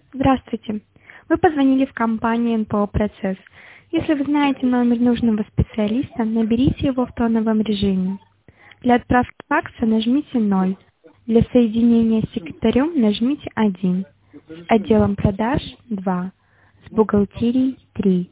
Здравствуйте. Вы позвонили в компанию НПО «Процесс». Если вы знаете номер нужного специалиста, наберите его в тоновом режиме. Для отправки факса нажмите 0. Для соединения с секретарем нажмите 1. С отделом продаж 2. С бухгалтерией 3.